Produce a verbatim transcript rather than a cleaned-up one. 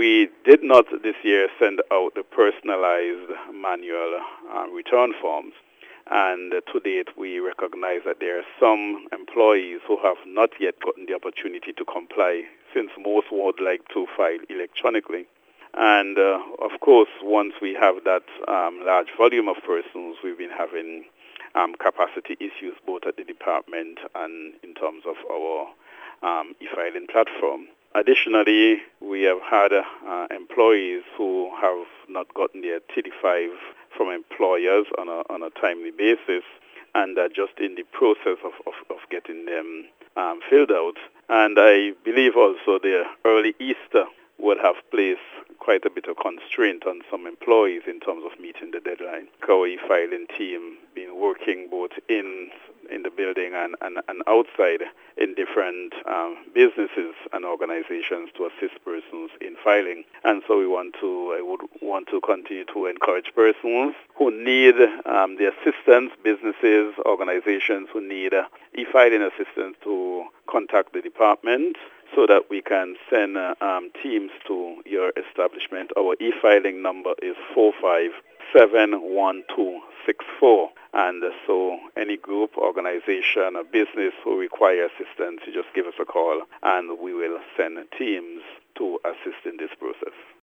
We did not this year send out the personalized manual uh, return forms. And uh, to date, we recognize that there are some employees who have not yet gotten the opportunity to comply, since most would like to file electronically. And, uh, of course, once we have that um, large volume of persons, we've been having um, capacity issues both at the department and in terms of our um, e-filing platform. Additionally, we have had uh, employees who have not gotten their T D five from employers on a, on a timely basis, and are just in the process of, of, of getting them um, filled out. And I believe also the early Easter would have placed quite a bit of constraint on some employees in terms of meeting the deadline. Our e-filing team been working both in in the building and, and, and outside in different um, businesses and organizations to assist persons in filing. And so we want to, I would want to continue to encourage persons who need um, the assistance, businesses, organizations who need uh, e-filing assistance to contact the department so that we can send uh, um, teams to your establishment. Our e-filing number is four five seven one two six four. And uh, so any group, organization, or business who require assistance, you just give us a call and we will send teams to assist in this process.